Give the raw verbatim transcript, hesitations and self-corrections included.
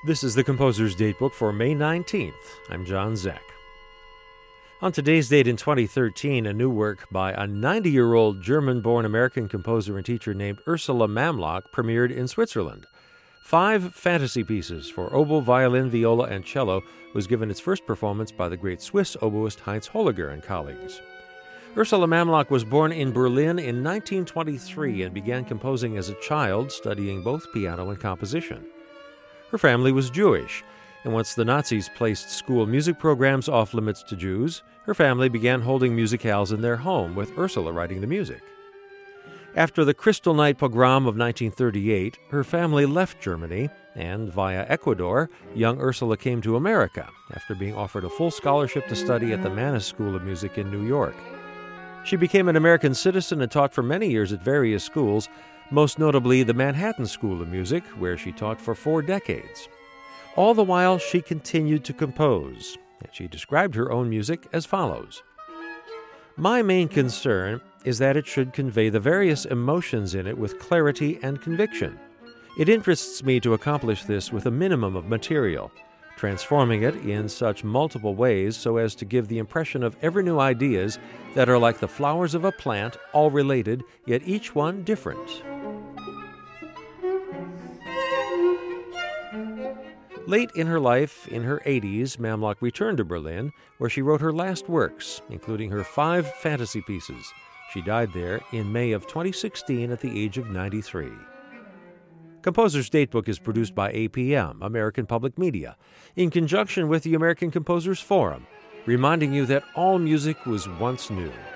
This is the Composer's Datebook for May nineteenth. I'm John Zek. On today's date in twenty thirteen, a new work by a ninety-year-old German-born American composer and teacher named Ursula Mamlock premiered in Switzerland. Five fantasy pieces for oboe, violin, viola, and cello was given its first performance by the great Swiss oboist Heinz Holliger and colleagues. Ursula Mamlock was born in Berlin in nineteen twenty-three and began composing as a child, studying both piano and composition. Her family was Jewish, and once the Nazis placed school music programs off limits to Jews, her family began holding musicales in their home, with Ursula writing the music. After the Kristallnacht pogrom of nineteen thirty-eight, her family left Germany, and via Ecuador, young Ursula came to America after being offered a full scholarship to study at the Mannes School of Music in New York. She became an American citizen and taught for many years at various schools, most notably the Manhattan School of Music, where she taught for four decades. All the while, she continued to compose, and she described her own music as follows. My main concern is that it should convey the various emotions in it with clarity and conviction. It interests me to accomplish this with a minimum of material, transforming it in such multiple ways so as to give the impression of ever new ideas that are like the flowers of a plant, all related, yet each one different. Late in her life, in her eighties, Mamlock returned to Berlin, where she wrote her last works, including her five fantasy pieces. She died there in May of twenty sixteen at the age of ninety-three. Composer's Datebook is produced by A P M, American Public Media, in conjunction with the American Composers Forum, reminding you that all music was once new.